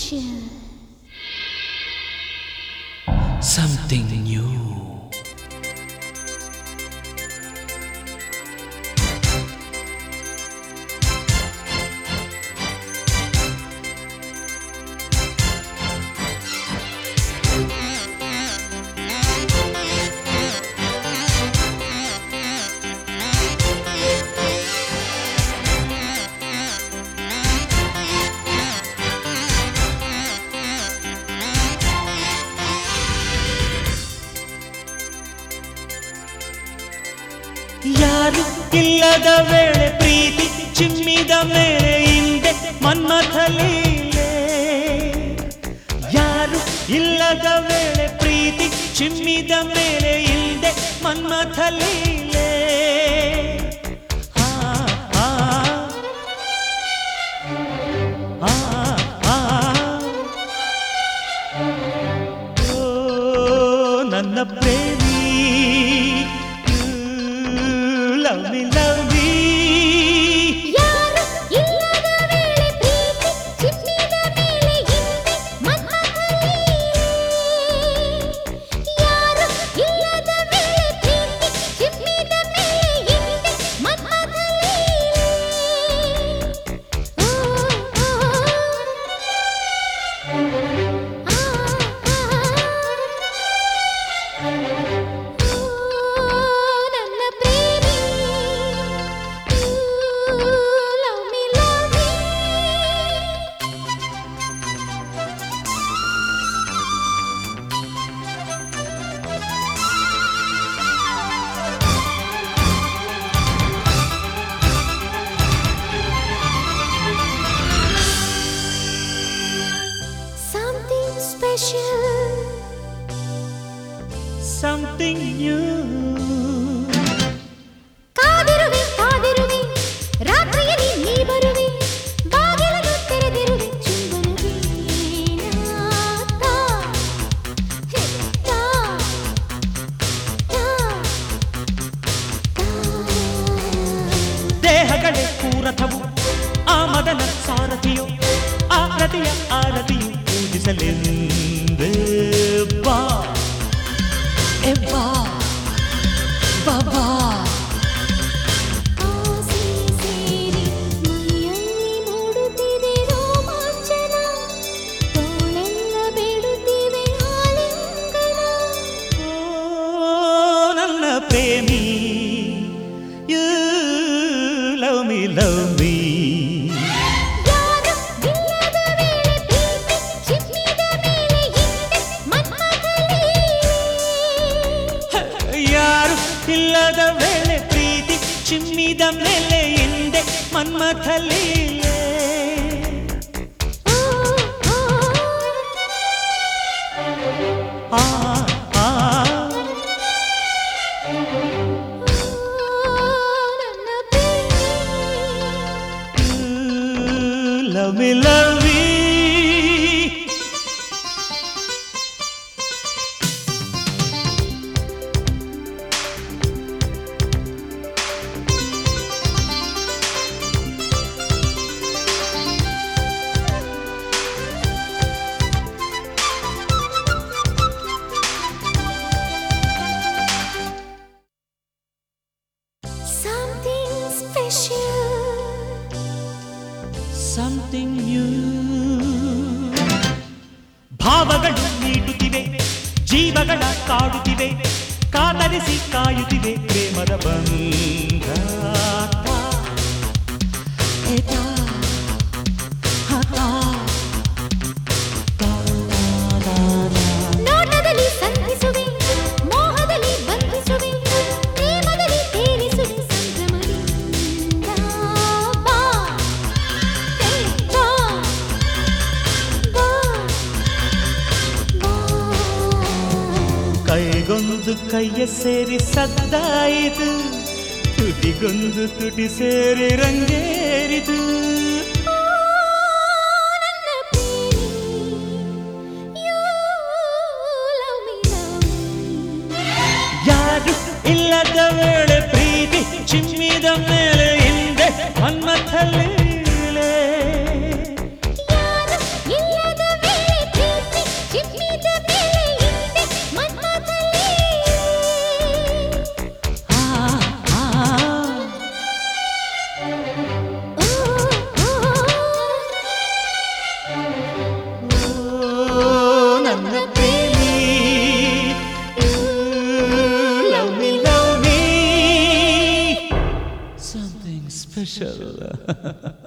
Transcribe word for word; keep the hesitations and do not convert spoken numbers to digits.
special. Something new. ಯಾರು ಇಲ್ಲದ ವೇಳೆ ಪ್ರೀತಿ ಚಿಮ್ಮಿದ ಮೇಲೆ ಹಿಂದೆ ಮನ್ಮಥ ಲೀಲೆ. ಯಾರು ಇಲ್ಲದ ವೇಳೆ ಪ್ರೀತಿ ಚಿಮ್ಮಿದ ಮೇಲೆ ಹಿಂದೆ ಮನ್ಮಥ ಲೀಲೆ. ಆ ಆ ಆ ಆ ಓ ನನ್ನ ಪ್ರೇಮಿ love me love me ಯಾರು ಇಲ್ಲದ ವೇಳೆ ಪ್ರೀತಿ ಚಿಮ್ಮಿದ ಮೇಲೆ ಹಿಂದೆ ಮನ್ಮಥ ಲೀಲೆ. ಯಾರು ಇಲ್ಲದ ವೇಳೆ ಪ್ರೀತಿ ಚಿಮ್ಮಿದ ಮೇಲೆ ಹಿಂದೆ ಮನ್ಮಥ ಲೀಲೆ. ಓ ಓ ನನ್ನ ಪ್ರೇಮಿ love me love me. Something special. something new. ಕಾದಿರುವೆ ಕಾದಿರುವೆ ರಾತ್ರಿಯಲ್ಲಿ ನೀ ಬರುವೆ ಬಾಗಿಲನ್ನು ತೆರೆದಿರುವೆ ಚುಂಬನವೇ ನಾತ ಹೆತ್ತ ದೇಹಗಳೇ ಕೂರಥವು ಆ ಮದನ ಸಾರಥಿಯು ಆ ಪ್ರತಿಯ ಆರತಿಯು ಪೂಜಿಸಲೆಂದೇ ಬಾ ಎ ಬಾ ಬಾಬಾ. ಆಸೆ ಸೇರಿ ಮೈಯಲ್ಲಿ ಮೂಡುತ್ತಿದೆ ರೋಮಾಂಚನ ತೋಳೆಲ್ಲ ಬೇಡುತ್ತಿವೆ ಆಲಿಂಗನ. ಓ ನನ್ನ ಪ್ರೇಮಿ you love me love me ಯಾರು ಇಲ್ಲದ ವೇಳೆ ಪ್ರೀತಿ ಚಿಮ್ಮಿದ ಮೇಲೆ ಹಿಂದೆ ಮನ್ಮಥ ಲೀಲೆ. ಯಾರು ಇಲ್ಲದ ವೇಳೆ ಪ್ರೀತಿ ಚಿಮ್ಮಿದ ಮೇಲೆ ಹಿಂದೆ ಮನ್ಮಥ ಲೀಲೆ. ಓ ಓ ಆ ಆ ನನ್ನ ಪ್ರೇಮಿ love me love me something special. something new. ಭಾವಗಳು ನೀಡುತ್ತಿವೆ ಜೀವಗಳ ಕಾಡುತ್ತಿವೆ ಕಾತರಿಸಿ ಕಾಯುತ್ತಿವೆ ಪ್ರೇಮದ ಬಂಧ. ಏತಾ, ಹತಾ, ತಾ, ತಾ, ತಾ. ನೋಟದಲ್ಲಿ ಸಂಧಿಸುವೆ ಮೋಹದಲ್ಲಿ ಬಂಧಿಸುವೆ ಪ್ರೇಮದಲ್ಲಿ ತೇಲಿಸುವೆ ಸಂಭ್ರಮದಿಂದ ಬಾ ಹೇ ಬಾ ಬಾ ಬಾ. ಕೈಗೊಂದು ಕೈಯ ಸೇರಿ ಸದ್ದಾಯಿತು ತುಟಿಗೊಂದು ತುಟಿ ಸೇರಿ ರಂಗೇರಿತು. ನನ್ನ ಪ್ರೇಮಿ you love me love me. ಯಾರು ಇಲ್ಲದ ವೇಳೆ ಪ್ರೀತಿ ಚಿಮ್ಮಿದ ಮೇಲೆ ಹಿಂದೆ ಮನ್ಮಥ ಲೀಲೆ. ಯಾರು ಇಲ್ಲದ ಸ್ಪೆಷಲ್